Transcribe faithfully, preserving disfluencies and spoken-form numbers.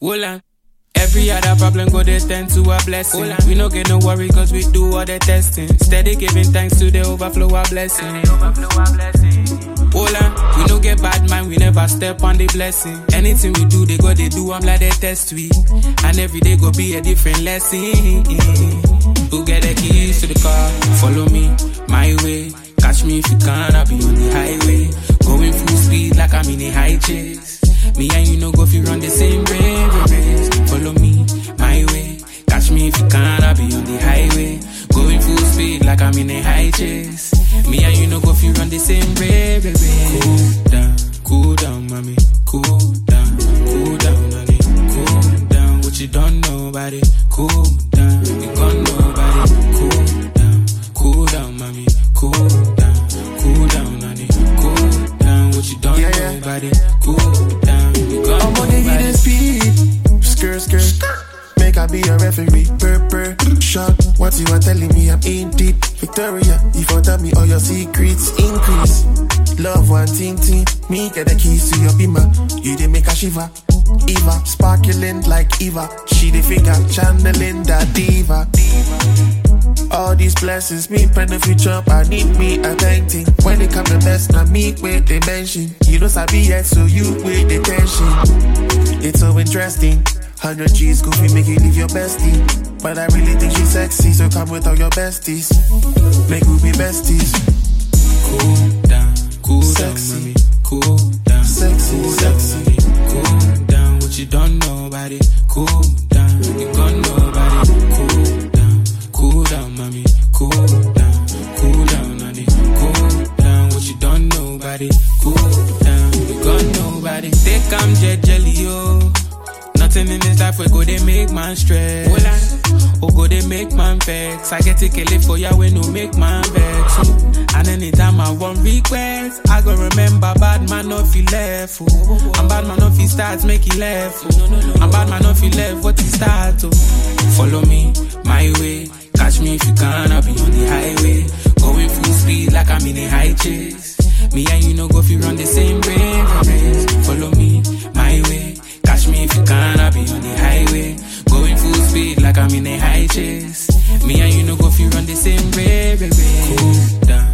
Hola. Every other problem go they tend to a blessing. Hola. We no get no worry cause we do all the testing. Steady giving thanks to the overflow of blessing. Hola, we no get bad mind, we never step on the blessing. Anything we do, they go, they do, I'm like they test we. And every day go be a different lesson. Who get the keys to the car? Follow me, my way. Catch me if you can, I'll be on the highway. Going full speed like I'm in a high chase. Me and you no go if you run the same race. Follow me, my way. Catch me if you can, I'll be on the highway. Going full speed like I'm in a high chase. Me and you no go if you run the same race. Cool down, cool down, mommy. Cool down, cool down, honey. Cool down, what you don't know about it. Cool down, you got nobody. Cool down, cool down, mommy. Cool down, cool down, honey. Cool down, what you don't yeah, know yeah. about it. Cool down, you got I'm on the hidden speed. Skirt, skirt. Make I be a referee. Purr, purr. Shot. What you are telling me, I'm in deep. Victoria, if you tell me all your secrets, increase. Love one ting ting. Me get the keys to your beamer. You did make a shiver. Eva, sparkling like Eva. She the figure, channeling that diva. All these blessings, me pen the future, I need me a painting. When they come the best, now me with the mention. You don't sabi yet, so you with the tension. It's so interesting. Hundred G's goofy make you leave your bestie. But I really think she's sexy, so come with all your besties. Make we be besties. Cool down, cool sexy. down, mommy. Cool down, sexy, cool sexy. Down, mommy. Cool down, what you don't know about it. Cool down, you got nobody. Cool down, cool down, mommy. Cool down, cool down, honey. Cool down, what you don't know about it. Cool down, you got nobody. They come jet jelly, yo. Nothing in this life we go they make man stress. Or go they make man vex. I get to kill it for ya when no make man vex. Oh. And anytime I want request, I go remember bad man no feel left. Oh. And bad man no feel starts make he left. Oh. And bad man no feel left what he start. Oh. Follow me, my way. Catch me if you can, I'll be on the highway. Going full speed like I'm in a high chase. Me and you no go if you run the same race. Follow me, my way. Catch me if you can, I'll be on the highway. Going full speed like I'm in a high chase. Me and you no go if you run the same race. Cool down.